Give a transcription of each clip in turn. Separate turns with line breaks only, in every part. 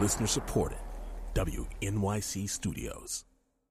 Listener supported. WNYC Studios.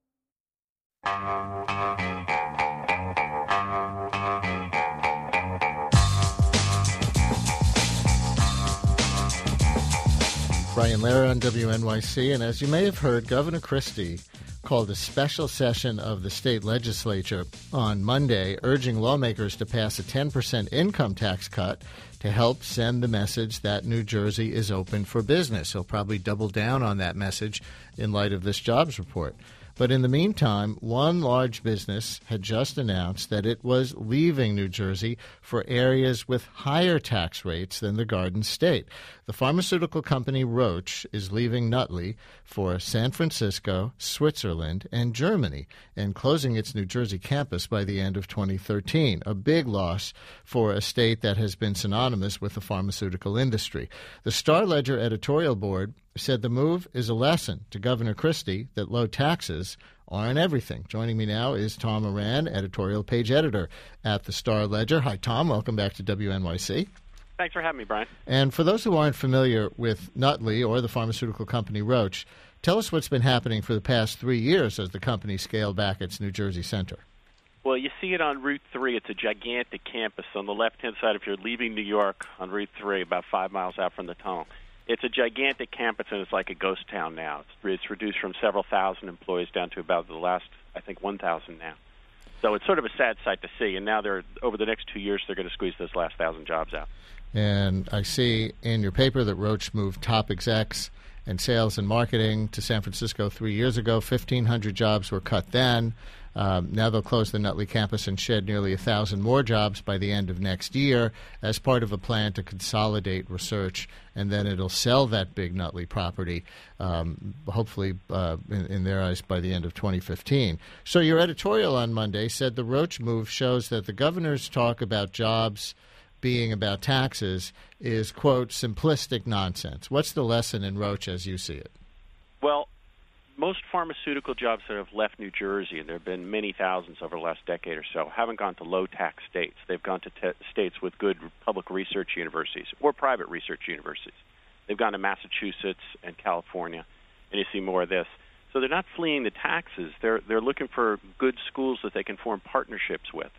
Brian Lehrer on WNYC, and as you may have heard, Governor Christie called a special session of the state legislature on Monday, urging lawmakers to pass a 10% income tax cut to help send the message that New Jersey is open for business. He'll probably double down on that message in light of this jobs report. But in the meantime, one large business had just announced that it was leaving New Jersey for areas with higher tax rates than the Garden State. The pharmaceutical company Roche is leaving Nutley for San Francisco, Switzerland, and Germany, and closing its New Jersey campus by the end of 2013, a big loss for a state that has been synonymous with the pharmaceutical industry. The Star-Ledger editorial board said the move is a lesson to Governor Christie that low taxes aren't everything. Joining me now is Tom Moran, editorial page editor at the Star-Ledger. Hi, Tom. Welcome back to WNYC.
Thanks for having me, Brian.
And for those who aren't familiar with Nutley or the pharmaceutical company Roche, tell us what's been happening for the past 3 years as the company scaled back its New Jersey center.
Well, you see it on Route 3. It's a gigantic campus on the left-hand side if you're leaving New York on Route 3, about 5 miles out from the tunnel. It's a gigantic campus, and it's like a ghost town now. It's reduced from several thousand employees down to about the last, 1,000 now. So it's sort of a sad sight to see, and now over the next 2 years, they're going to squeeze those last 1,000 jobs out.
And I see in your paper that Roche moved top execs and sales and marketing to San Francisco 3 years ago. 1,500 jobs were cut then. Now they'll close the Nutley campus and shed nearly 1,000 more jobs by the end of next year as part of a plan to consolidate research, and then it'll sell that big Nutley property, hopefully in their eyes by the end of 2015. So your editorial on Monday said the Roche move shows that the governor's talk about jobs being about taxes is, quote, simplistic nonsense. What's the lesson in Roche as you see it?
Well, most pharmaceutical jobs that have left New Jersey, and there have been many thousands over the last decade or so, haven't gone to low-tax states. They've gone to states with good public research universities or private research universities. They've gone to Massachusetts and California, and you see more of this. So they're not fleeing the taxes. They're looking for good schools that they can form partnerships with.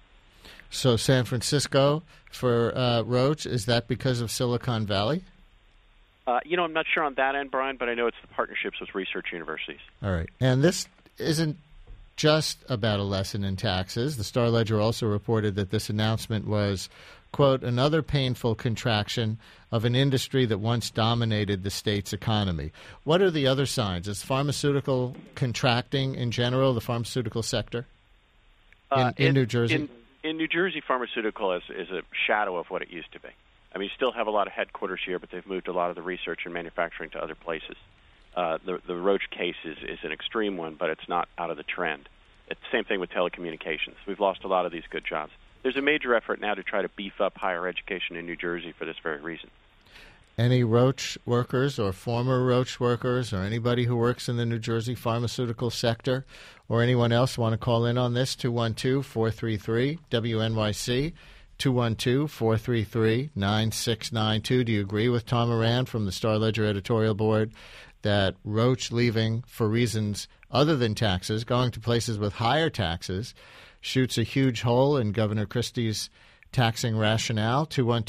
So San Francisco for Roche, is that because of Silicon Valley?
I'm not sure on that end, Brian, but I know it's the partnerships with research universities.
All right. And this isn't just about a lesson in taxes. The Star-Ledger also reported that this announcement was, quote, another painful contraction of an industry that once dominated the state's economy. What are the other signs? Is pharmaceutical contracting in general, the pharmaceutical sector in New Jersey?
In New Jersey, pharmaceutical is a shadow of what it used to be. I mean, you still have a lot of headquarters here, but they've moved a lot of the research and manufacturing to other places. The Roche case is an extreme one, but it's not out of the trend. It's the same thing with telecommunications. We've lost a lot of these good jobs. There's a major effort now to try to beef up higher education in New Jersey for this very reason.
Any Roche workers or former Roche workers or anybody who works in the New Jersey pharmaceutical sector or anyone else want to call in on this, 212-433-WNYC, 212-433-9692. Do you agree with Tom Moran from the Star-Ledger editorial board that Roche leaving for reasons other than taxes, going to places with higher taxes, shoots a huge hole in Governor Christie's taxing rationale?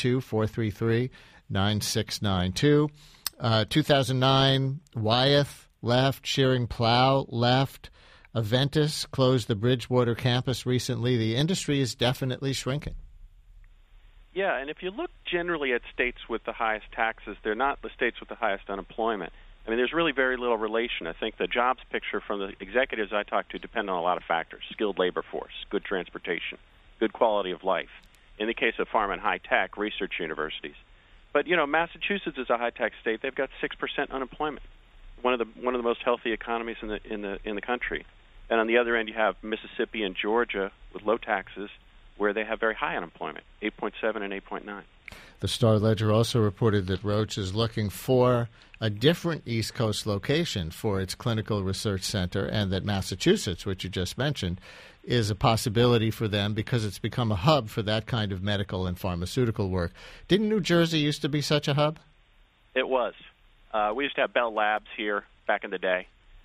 212-433-9692. 2009, Wyeth left, Shearing-Plough left, Aventis closed the Bridgewater campus recently. The industry is definitely shrinking.
Yeah, and if you look generally at states with the highest taxes, they're not the states with the highest unemployment. I mean, there's really very little relation. I think the jobs picture from the executives I talk to depend on a lot of factors: skilled labor force, good transportation, good quality of life. In the case of pharma and high-tech, research universities. But, Massachusetts is a high-tech state. They've got 6% unemployment, one of the most healthy economies in the country. And on the other end, you have Mississippi and Georgia with low taxes, where they have very high unemployment, 8.7 and 8.9.
The Star-Ledger also reported that Roche is looking for a different East Coast location for its clinical research center, and that Massachusetts, which you just mentioned, is a possibility for them because it's become a hub for that kind of medical and pharmaceutical work. Didn't New Jersey used to be such a hub?
It was. We used to have Bell Labs here back in the day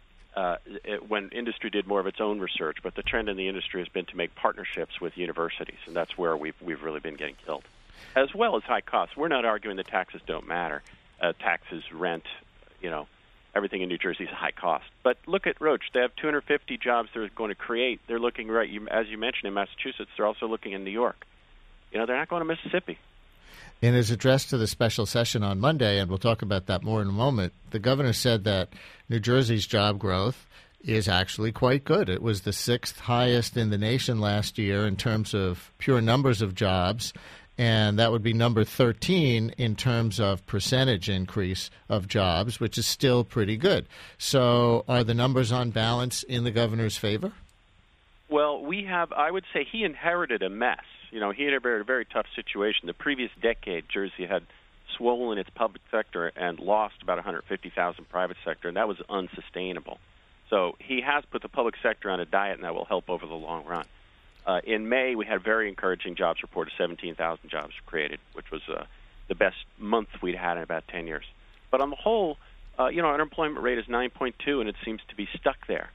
when industry did more of its own research. But the trend in the industry has been to make partnerships with universities, and that's where we've really been getting killed, as well as high costs. We're not arguing that taxes don't matter. Taxes, rent, everything in New Jersey is high cost. But look at Roche. They have 250 jobs they're going to create. They're looking as you mentioned, in Massachusetts. They're also looking in New York. They're not going to Mississippi.
In his address to the special session on Monday, and we'll talk about that more in a moment, the governor said that New Jersey's job growth is actually quite good. It was the sixth highest in the nation last year in terms of pure numbers of jobs, and that would be number 13 in terms of percentage increase of jobs, which is still pretty good. So are the numbers on balance in the governor's favor?
Well, I would say he inherited a mess. He inherited a very tough situation. The previous decade, Jersey had swollen its public sector and lost about 150,000 private sector, and that was unsustainable. So he has put the public sector on a diet, and that will help over the long run. In May, we had a very encouraging jobs report of 17,000 jobs created, which was the best month we'd had in about 10 years. But on the whole, unemployment rate is 9.2, and it seems to be stuck there.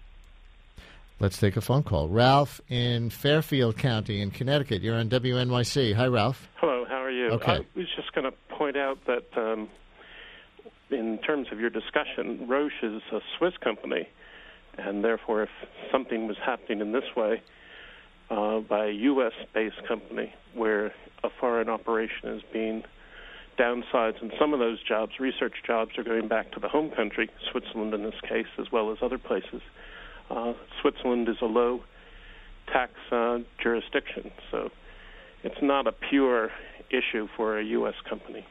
Let's take a phone call. Ralph in Fairfield County in Connecticut. You're on WNYC. Hi, Ralph.
Hello, how are you?
Okay.
I was just going to point out that in terms of your discussion, Roche is a Swiss company, and therefore if something was happening in this way by a U.S.-based company where a foreign operation is being downsized, and some of those jobs, research jobs, are going back to the home country, Switzerland in this case, as well as other places. Switzerland is a low-tax jurisdiction, so it's not a pure issue for a U.S. company.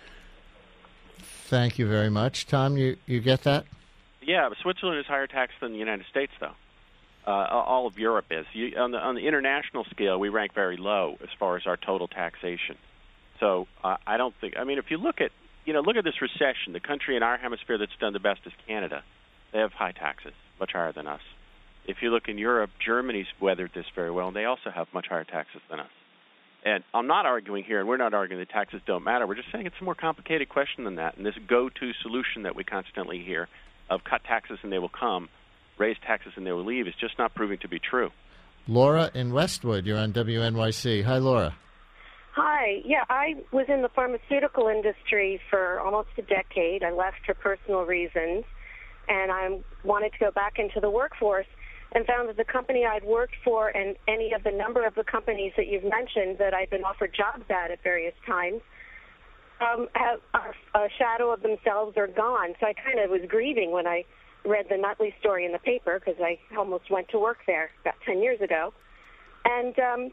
Thank you very much. Tom, you get that?
Yeah, but Switzerland is higher tax than the United States, though. All of Europe is. On the international scale, we rank very low as far as our total taxation. So I don't think. I mean, if you look at this recession, the country in our hemisphere that's done the best is Canada. They have high taxes, much higher than us. If you look in Europe, Germany's weathered this very well, and they also have much higher taxes than us. And I'm not arguing here, and we're not arguing that taxes don't matter. We're just saying it's a more complicated question than that. And this go-to solution that we constantly hear of cut taxes and they will come, raise taxes and they will leave is just not proving to be true.
Laura in Westwood, you're on WNYC. Hi, Laura.
Hi. Yeah, I was in the pharmaceutical industry for almost a decade. I left for personal reasons, and I wanted to go back into the workforce and found that the company I'd worked for and any of the number of the companies that you've mentioned that I've been offered jobs at various times have a shadow of themselves are gone. So I kind of was grieving when I read the Nutley story in the paper because I almost went to work there about 10 years ago. And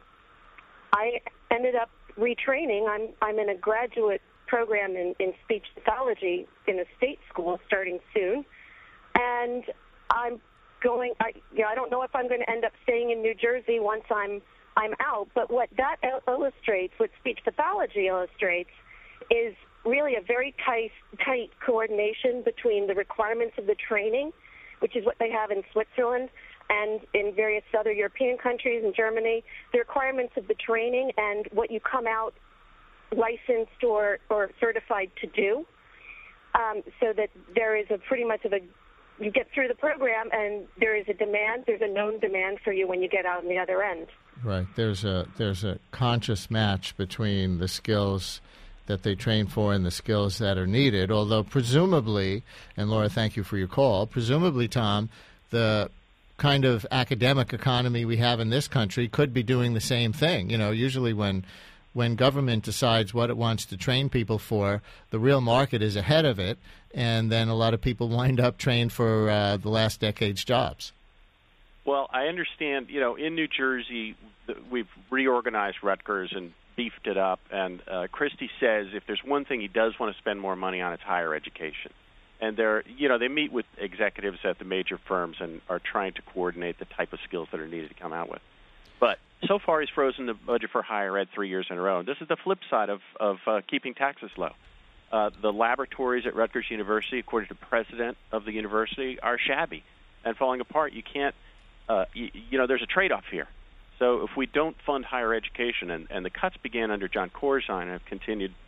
I ended up retraining. I'm in a graduate program in speech pathology in a state school starting soon. And I'm going. I don't know if I'm going to end up staying in New Jersey once I'm out. But what that illustrates, what speech pathology illustrates, is really a very tight coordination between the requirements of the training, which is what they have in Switzerland and in various other European countries, in Germany, the requirements of the training and what you come out licensed or certified to do, so that there is a pretty much of a you get through the program, and there's a known demand for you when you get out on the other end.
Right. There's a conscious match between the skills that they train for and the skills that are needed, although presumably, and Laura, thank you for your call, presumably, Tom, the kind of academic economy we have in this country could be doing the same thing. Usually when government decides what it wants to train people for, the real market is ahead of it, and then a lot of people wind up trained for the last decade's jobs.
Well, I understand, in New Jersey, we've reorganized Rutgers and beefed it up, and Christie says if there's one thing he does want to spend more money on, it's higher education. And they meet with executives at the major firms and are trying to coordinate the type of skills that are needed to come out with. But so far, he's frozen the budget for higher ed 3 years in a row. And this is the flip side of keeping taxes low. The laboratories at Rutgers University, according to the president of the university, are shabby and falling apart. You can't, there's a trade-off here. So if we don't fund higher education, and the cuts began under John Corzine and have continued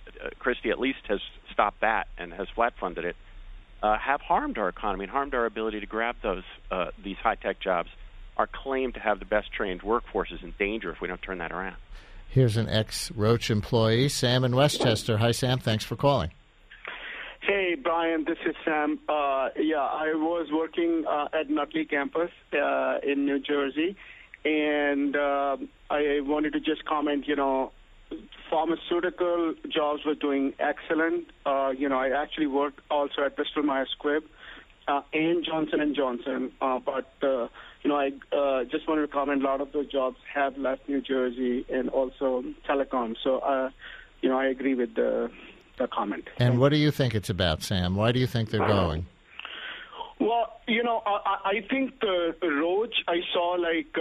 Christie at least has stopped that and has flat-funded it, have harmed our economy and harmed our ability to grab these high-tech jobs. Our claim to have the best-trained workforce is in danger if we don't turn that around.
Here's an ex-Roche employee, Sam in Westchester. Hi, Sam. Thanks for calling.
Hey, Brian, this is Sam. I was working at Nutley campus in New Jersey, and I wanted to just comment, pharmaceutical jobs were doing excellent. I actually worked also at Bristol Myers Squibb and Johnson & Johnson, but I just wanted to comment, a lot of those jobs have left New Jersey and also telecom. So, I agree with the comment.
And what do you think it's about, Sam? Why do you think they're going?
Well, I think Roche, I saw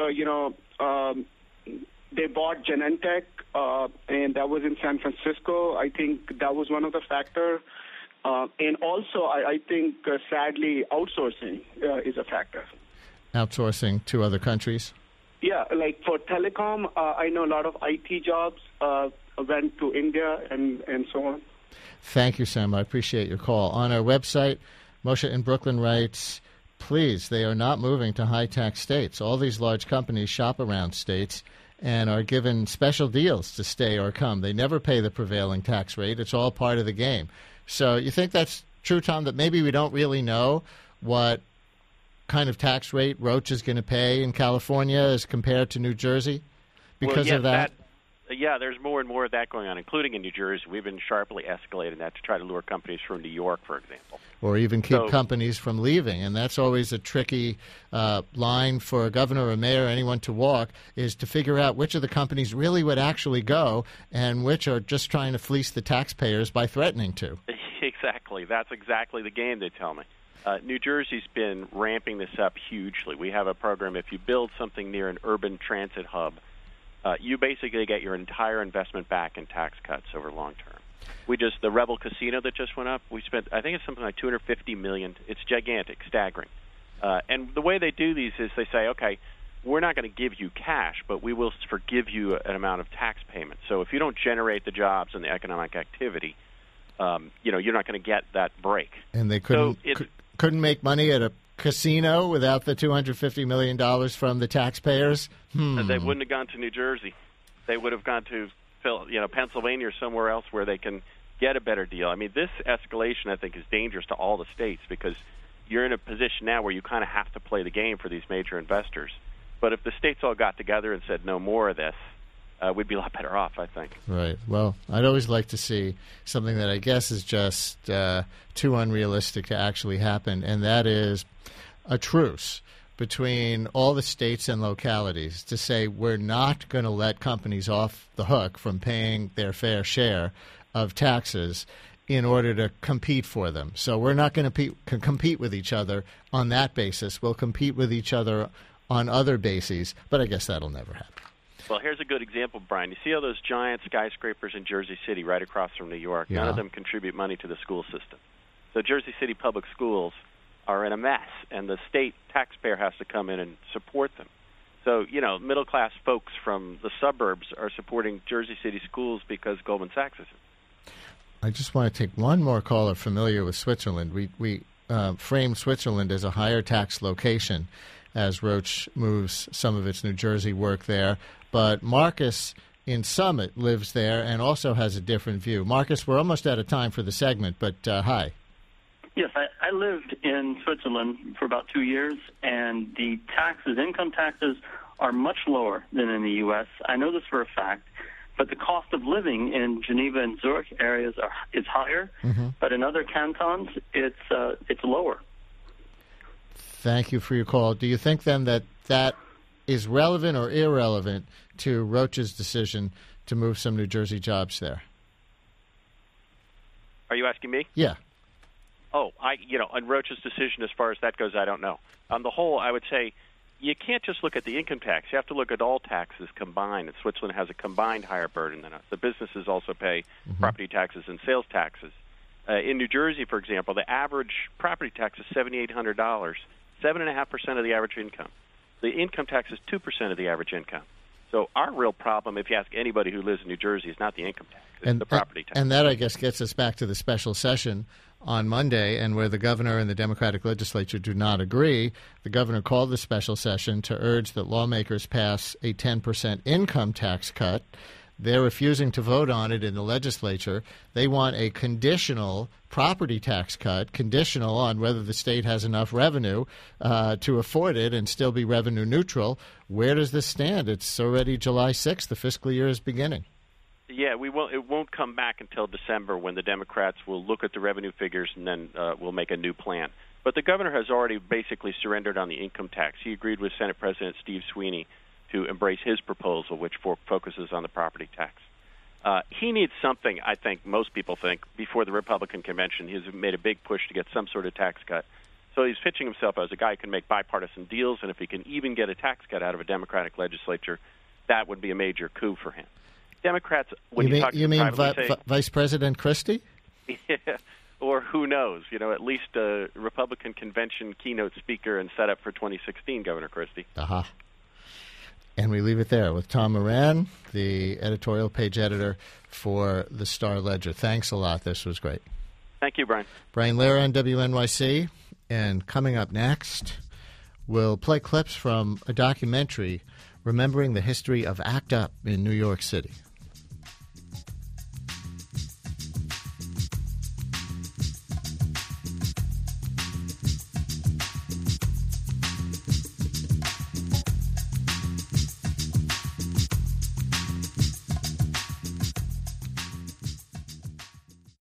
they bought Genentech, and that was in San Francisco. I think that was one of the factors. And also, I think, sadly, outsourcing is a factor.
Outsourcing to other countries?
Yeah, like for telecom, I know a lot of IT jobs went to India and so on.
Thank you, Sam. I appreciate your call. On our website, Moshe in Brooklyn writes, please, they are not moving to high-tax states. All these large companies shop around states and are given special deals to stay or come. They never pay the prevailing tax rate. It's all part of the game. So you think that's true, Tom, that maybe we don't really know what kind of tax rate Roche is going to pay in California as compared to New Jersey because of that?
Yeah, there's more and more of that going on, including in New Jersey. We've been sharply escalating that to try to lure companies from New York, for example.
Or even keep companies from leaving. And that's always a tricky line for a governor or mayor or anyone to walk, is to figure out which of the companies really would actually go and which are just trying to fleece the taxpayers by threatening to.
Exactly. That's exactly the game, they tell me. New Jersey's been ramping this up hugely. We have a program, if you build something near an urban transit hub, you basically get your entire investment back in tax cuts over long term. The Rebel Casino that just went up, we spent, I think it's something like $250 million. It's gigantic, staggering. And the way they do these is they say, okay, we're not going to give you cash, but we will forgive you an amount of tax payment. So if you don't generate the jobs and the economic activity, you're not going to get that break.
And they couldn't make money at a casino without the $250 million from the taxpayers?
They wouldn't have gone to New Jersey. They would have gone to Pennsylvania or somewhere else where they can get a better deal. I mean, this escalation, I think, is dangerous to all the states because you're in a position now where you kind of have to play the game for these major investors. But if the states all got together and said no more of this, we'd be a lot better off, I think.
Right. Well, I'd always like to see something that I guess is just too unrealistic to actually happen, and that is a truce between all the states and localities to say we're not going to let companies off the hook from paying their fair share of taxes in order to compete for them. So we're not going to compete with each other on that basis. We'll compete with each other on other bases, but I guess that'll never happen.
Well, here's a good example, Brian. You see all those giant skyscrapers in Jersey City right across from New York?
Yeah.
None of them contribute money to the school system. So Jersey City public schools are in a mess, and the state taxpayer has to come in and support them. So, middle-class folks from the suburbs are supporting Jersey City schools because Goldman Sachs is in.
I just want to take one more caller familiar with Switzerland. We framed Switzerland as a higher tax location as Roche moves some of its New Jersey work there. But Marcus in Summit lives there and also has a different view. Marcus, we're almost out of time for the segment, but hi.
Yes, I lived in Switzerland for about 2 years, and the income taxes, are much lower than in the U.S. I know this for a fact, but the cost of living in Geneva and Zurich areas is higher, but in other cantons, it's lower.
Thank you for your call. Do you think then that is relevant or irrelevant to Roche's decision to move some New Jersey jobs there?
Are you asking me?
Yeah.
Oh, on Roche's decision as far as that goes, I don't know. On the whole, I would say you can't just look at the income tax. You have to look at all taxes combined. And Switzerland has a combined higher burden than us. The businesses also pay property taxes and sales taxes. In New Jersey, for example, the average property tax is $7,800, 7.5% of the average income. The income tax is 2% of the average income. So our real problem, if you ask anybody who lives in New Jersey, is not the income tax, it's the property tax.
And that, I guess, gets us back to the special session on Monday, and where the governor and the Democratic legislature do not agree. The governor called the special session to urge that lawmakers pass a 10% income tax cut. They're refusing to vote on it in the legislature. They want a conditional property tax cut, conditional on whether the state has enough revenue to afford it and still be revenue neutral. Where does this stand? It's already July 6th. The fiscal year is beginning.
Yeah, it won't come back until December, when the Democrats will look at the revenue figures and then we'll make a new plan. But the governor has already basically surrendered on the income tax. He agreed with Senate President Steve Sweeney to embrace his proposal, which focuses on the property tax. He needs something, I think most people think, before the Republican convention. He's made a big push to get some sort of tax cut. So he's pitching himself as a guy who can make bipartisan deals, and if he can even get a tax cut out of a Democratic legislature, that would be a major coup for him. Democrats, when you talk to them privately, say,
Vice President Christie?
Yeah, or who knows? At least a Republican convention keynote speaker and set up for 2016, Governor Christie.
Aha. And we leave it there with Tom Moran, the editorial page editor for the Star-Ledger. Thanks a lot. This was great.
Thank you, Brian.
Brian Lehrer on WNYC. And coming up next, we'll play clips from a documentary remembering the history of ACT UP in New York City.